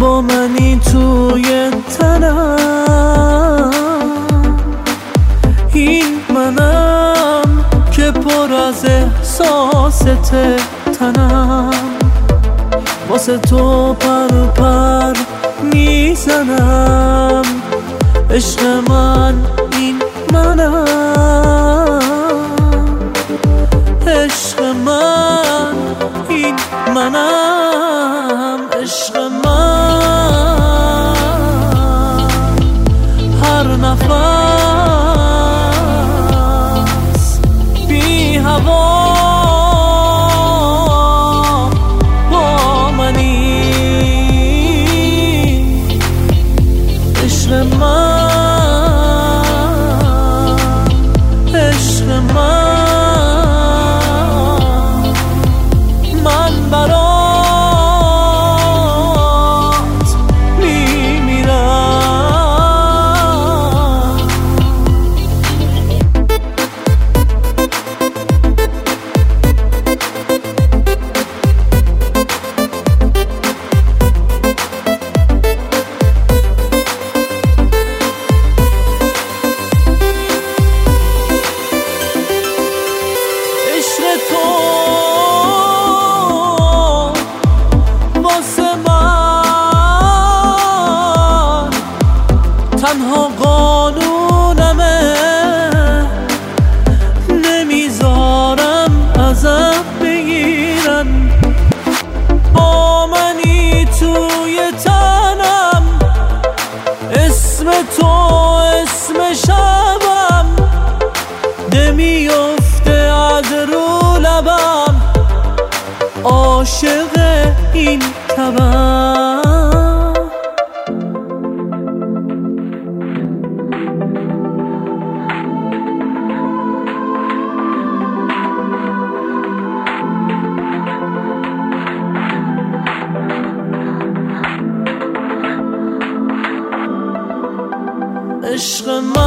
با منی توی تنم، این منم که پر از احساست تنم، واسه تو پر پر میزنم. عشق من این منم، عشق من این منم، عشق من هر نفس بی هوا با منی. عشق من، عشق من برات میمیرم. عشق تو تنها قانونمه، نمیذارم ازت بگیرن. با منی توی تنم، اسم تو اسم شبم، نمیفته از رو لبم، عاشق این تبم. عشق من